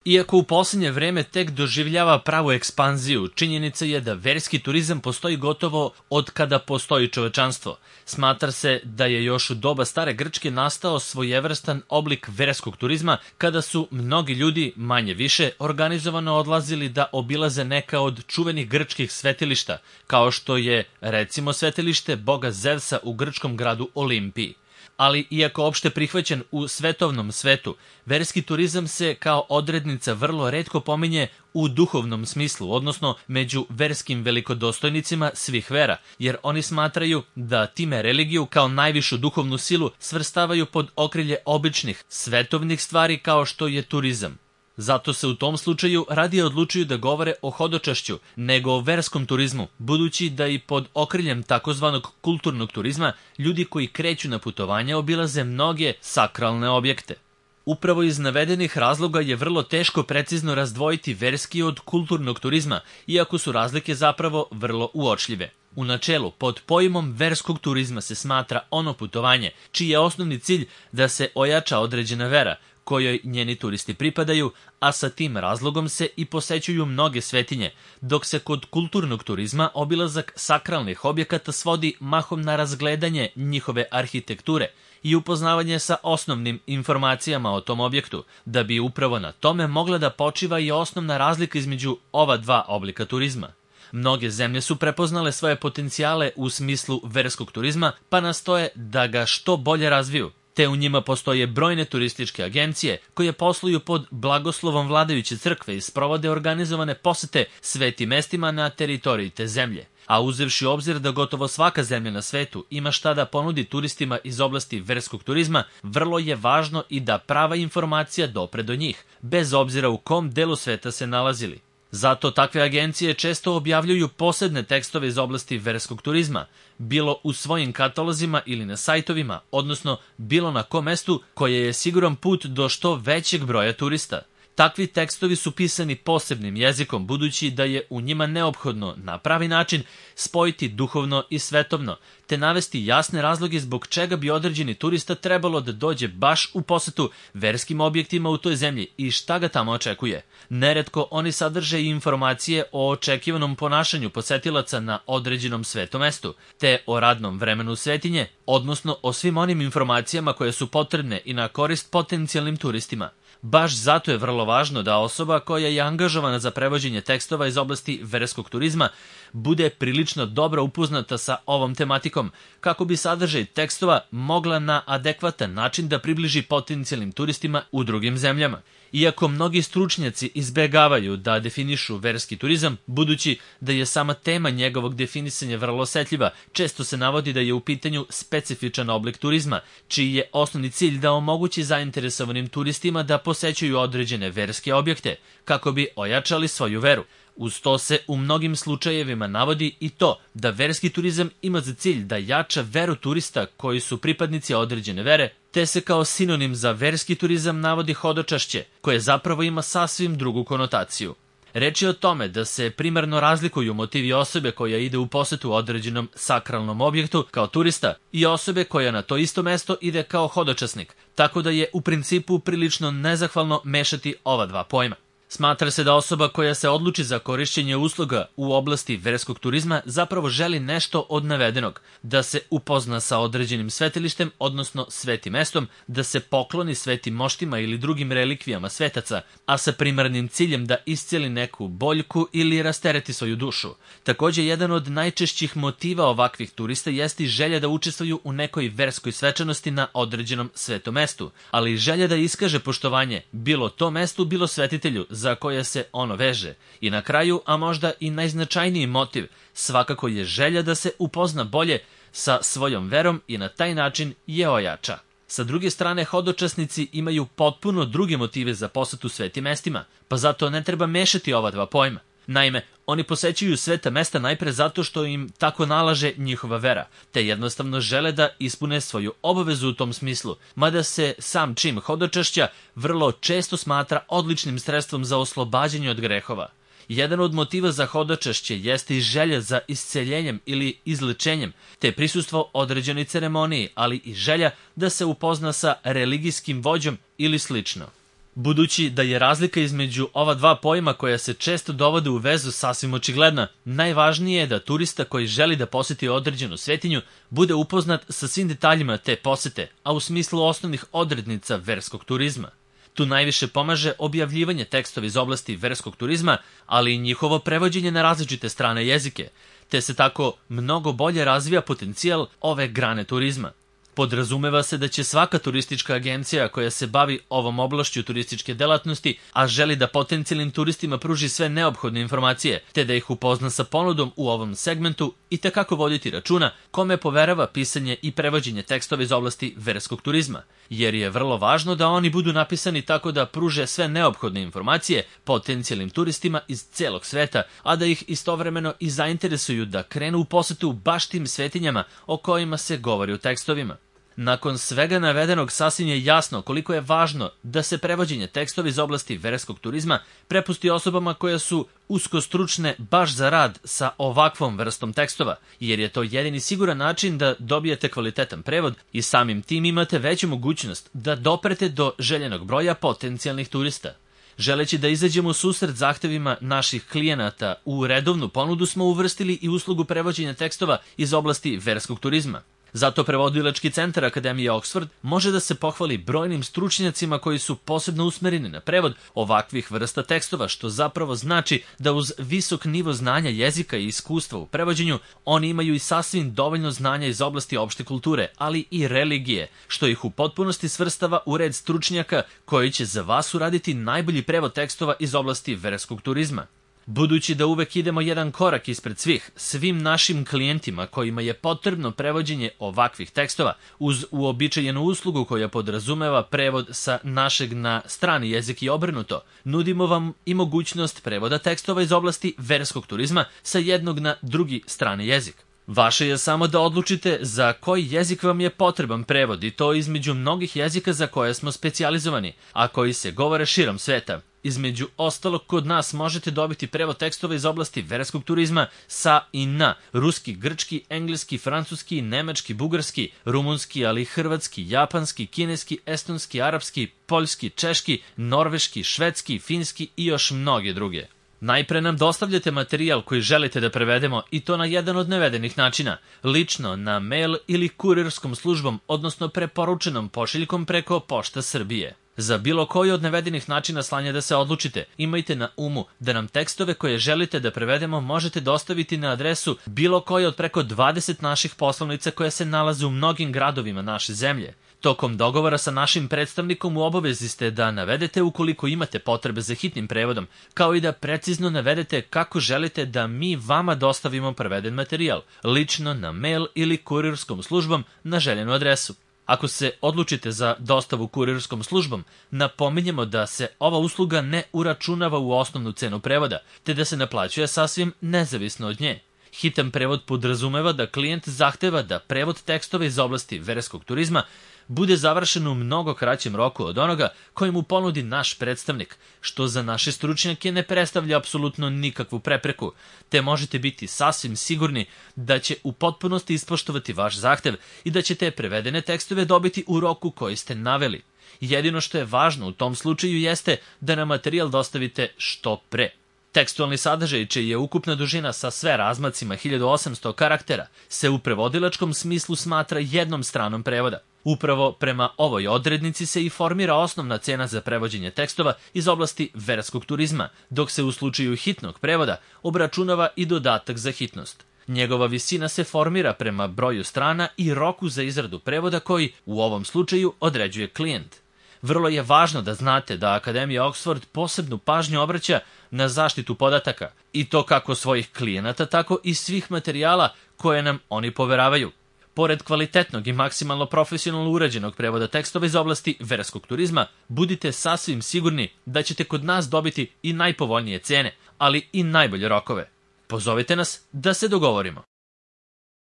Iako u posljednje vreme tek doživljava pravu ekspanziju, činjenica je da verski turizam postoji gotovo od kada postoji čovečanstvo. Smatra se da je još u doba stare Grčke nastao svojevrstan oblik verskog turizma kada su mnogi ljudi, manje više, organizovano odlazili da obilaze neka od čuvenih grčkih svetilišta, kao što je, recimo, svetilište boga Zevsa u grčkom gradu Olimpiji. Ali, iako opšte prihvaćen u svetovnom svetu, verski turizam se kao odrednica vrlo retko pominje u duhovnom smislu, odnosno među verskim velikodostojnicima svih vera, jer oni smatraju da time religiju kao najvišu duhovnu silu svrstavaju pod okrilje običnih, svetovnih stvari kao što je turizam. Zato se u tom slučaju radije odlučuju da govore o hodočašću nego o verskom turizmu, budući da i pod okriljem takozvanog kulturnog turizma ljudi koji kreću na putovanja obilaze mnoge sakralne objekte. Upravo iz navedenih razloga je vrlo teško precizno razdvojiti verski od kulturnog turizma, iako su razlike zapravo vrlo uočljive. U načelu, pod pojmom verskog turizma se smatra ono putovanje čiji je osnovni cilj da se ojača određena vera, kojoj njeni turisti pripadaju, a sa tim razlogom se i posećuju mnoge svetinje, dok se kod kulturnog turizma obilazak sakralnih objekata svodi mahom na razgledanje njihove arhitekture i upoznavanje sa osnovnim informacijama o tom objektu, da bi upravo na tome mogla da počiva i osnovna razlika između ova dva oblika turizma. Mnoge zemlje su prepoznale svoje potencijale u smislu verskog turizma, pa nastoje da ga što bolje razviju, te u njima postoje brojne turističke agencije koje posluju pod blagoslovom vladajuće crkve i sprovode organizovane posete svetim mestima na teritoriji te zemlje. A uzevši u obzir da gotovo svaka zemlja na svetu ima šta da ponudi turistima iz oblasti verskog turizma, vrlo je važno i da prava informacija dopre do njih, bez obzira u kom delu sveta se nalazili. Zato takve agencije često objavljuju posebne tekstove iz oblasti verskog turizma, bilo u svojim katalozima ili na sajtovima, odnosno bilo na kom mestu koje je siguran put do što većeg broja turista. Takvi tekstovi su pisani posebnim jezikom, budući da je u njima neophodno na pravi način spojiti duhovno i svetovno, te navesti jasne razloge zbog čega bi određeni turista trebalo da dođe baš u posetu verskim objektima u toj zemlji i šta ga tamo očekuje. Neretko oni sadrže i informacije o očekivanom ponašanju posetilaca na određenom svetom mestu, te o radnom vremenu svetinje, odnosno o svim onim informacijama koje su potrebne i na korist potencijalnim turistima. Baš zato je vrlo važno da osoba koja je angažovana za prevođenje tekstova iz oblasti verskog turizma bude prilično dobro upoznata sa ovom tematikom, kako bi sadržaj tekstova mogla na adekvatan način da približi potencijalnim turistima u drugim zemljama. Iako mnogi stručnjaci izbegavaju da definišu verski turizam, budući da je sama tema njegovog definisanja vrlo osetljiva, često se navodi da je u pitanju specifičan oblik turizma, čiji je osnovni cilj da omogući zainteresovanim turistima da posećuju određene verske objekte, kako bi ojačali svoju veru. Uz to se u mnogim slučajevima navodi i to da verski turizam ima za cilj da jača veru turista koji su pripadnici određene vere, te se kao sinonim za verski turizam navodi hodočašće, koje zapravo ima sasvim drugu konotaciju. Reč je o tome da se primarno razlikuju motivi osobe koja ide u posetu određenom sakralnom objektu kao turista i osobe koja na to isto mesto ide kao hodočasnik, tako da je u principu prilično nezahvalno mešati ova dva pojma. Smatra se da osoba koja se odluči za korišćenje usluga u oblasti verskog turizma zapravo želi nešto od navedenog, da se upozna sa određenim svetilištem, odnosno svetim mestom, da se pokloni svetim moštima ili drugim relikvijama svetaca, a sa primarnim ciljem da isceli neku boljku ili rastereti svoju dušu. Također, jedan od najčešćih motiva ovakvih turista jeste i želja da učestvuju u nekoj verskoj svečanosti na određenom svetom mestu, ali i želja da iskaže poštovanje bilo tom mestu, bilo svetitelju za koje se ono veže. I na kraju, a možda i najznačajniji motiv, svakako je želja da se upozna bolje sa svojom verom i na taj način je ojača. Sa druge strane, hodočasnici imaju potpuno druge motive za posetu svetim mestima, pa zato ne treba mešati ova dva pojma. Naime, oni posećuju sveta mesta najpre zato što im tako nalaže njihova vera, te jednostavno žele da ispune svoju obavezu u tom smislu, mada se sam čin hodočašća vrlo često smatra odličnim sredstvom za oslobađanje od grehova. Jedan od motiva za hodočašće jeste i želja za isceljenjem ili izlečenjem, te prisustvo određenoj ceremoniji, ali i želja da se upozna sa religijskim vođom ili slično. Budući da je razlika između ova dva pojma koja se često dovode u vezu sasvim očigledna, najvažnije je da turista koji želi da poseti određenu svetinju bude upoznat sa svim detaljima te posete, a u smislu osnovnih odrednica verskog turizma. Tu najviše pomaže objavljivanje tekstova iz oblasti verskog turizma, ali i njihovo prevođenje na različite strane jezike, te se tako mnogo bolje razvija potencijal ove grane turizma. Podrazumeva se da će svaka turistička agencija koja se bavi ovom oblašću turističke delatnosti, a želi da potencijalnim turistima pruži sve neophodne informacije, te da ih upozna sa ponudom u ovom segmentu, i tekako voditi računa kome poverava pisanje i prevođenje tekstova iz oblasti verskog turizma, jer je vrlo važno da oni budu napisani tako da pruže sve neophodne informacije potencijalnim turistima iz celog sveta, a da ih istovremeno i zainteresuju da krenu u posetu baš tim svetinjama o kojima se govori u tekstovima. Nakon svega navedenog sasvim je jasno koliko je važno da se prevođenje tekstova iz oblasti verskog turizma prepusti osobama koje su usko stručne baš za rad sa ovakvom vrstom tekstova, jer je to jedini siguran način da dobijete kvalitetan prevod i samim tim imate veću mogućnost da doprete do željenog broja potencijalnih turista. Želeći da izađemo u susret zahtevima naših klijenata, u redovnu ponudu smo uvrstili i uslugu prevođenja tekstova iz oblasti verskog turizma. Zato prevodilački centar Akademije Oxford može da se pohvali brojnim stručnjacima koji su posebno usmereni na prevod ovakvih vrsta tekstova, što zapravo znači da uz visok nivo znanja jezika i iskustva u prevođenju, oni imaju i sasvim dovoljno znanja iz oblasti opšte kulture, ali i religije, što ih u potpunosti svrstava u red stručnjaka koji će za vas uraditi najbolji prevod tekstova iz oblasti verskog turizma. Budući da uvek idemo jedan korak ispred svih, svim našim klijentima kojima je potrebno prevođenje ovakvih tekstova, uz uobičajenu uslugu koja podrazumeva prevod sa našeg na strani jezik i obrnuto, nudimo vam i mogućnost prevoda tekstova iz oblasti verskog turizma sa jednog na drugi strani jezik. Vaše je samo da odlučite za koji jezik vam je potreban prevod, i to između mnogih jezika za koje smo specijalizovani, a koji se govore širom sveta. Između ostalog, kod nas možete dobiti prevod tekstova iz oblasti verskog turizma sa i na ruski, grčki, engleski, francuski, nemački, bugarski, rumunski, ali i hrvatski, japanski, kineski, estonski, arapski, poljski, češki, norveški, švedski, finski i još mnoge druge. Najpre nam dostavljate materijal koji želite da prevedemo, i to na jedan od navedenih načina, lično na mail ili kurirskom službom, odnosno preporučenom pošiljkom preko Pošta Srbije. Za bilo koji od navedenih načina slanja da se odlučite, imajte na umu da nam tekstove koje želite da prevedemo možete dostaviti na adresu bilo koje od preko 20 naših poslovnica koje se nalaze u mnogim gradovima naše zemlje. Tokom dogovora sa našim predstavnikom u obavezi ste da navedete ukoliko imate potrebe za hitnim prevodom, kao i da precizno navedete kako želite da mi vama dostavimo preveden materijal, lično na mail ili kurirskom službom na željenu adresu. Ako se odlučite za dostavu kurirskom službom, napominjemo da se ova usluga ne uračunava u osnovnu cenu prevoda, te da se naplaćuje sasvim nezavisno od nje. Hitan prevod podrazumeva da klijent zahteva da prevod tekstova iz oblasti verskog turizma bude završen u mnogo kraćem roku od onoga koji mu ponudi naš predstavnik, što za naše stručnjake ne predstavlja apsolutno nikakvu prepreku, te možete biti sasvim sigurni da će u potpunosti ispoštovati vaš zahtev i da ćete prevedene tekstove dobiti u roku koji ste naveli. Jedino što je važno u tom slučaju jeste da nam materijal dostavite što pre. Tekstualni sadržaj, čija je ukupna dužina sa sve razmacima 1800 karaktera, se u prevodilačkom smislu smatra jednom stranom prevoda. Upravo prema ovoj odrednici se i formira osnovna cena za prevođenje tekstova iz oblasti verskog turizma, dok se u slučaju hitnog prevoda obračunava i dodatak za hitnost. Njegova visina se formira prema broju strana i roku za izradu prevoda koji, u ovom slučaju, određuje klijent. Vrlo je važno da znate da Akademija Oxford posebnu pažnju obraća na zaštitu podataka, i to kako svojih klijenata, tako i svih materijala koje nam oni poveravaju. Pored kvalitetnog i maksimalno profesionalno urađenog prevoda tekstova iz oblasti verskog turizma, budite sasvim sigurni da ćete kod nas dobiti i najpovoljnije cene, ali i najbolje rokove. Pozovite nas da se dogovorimo.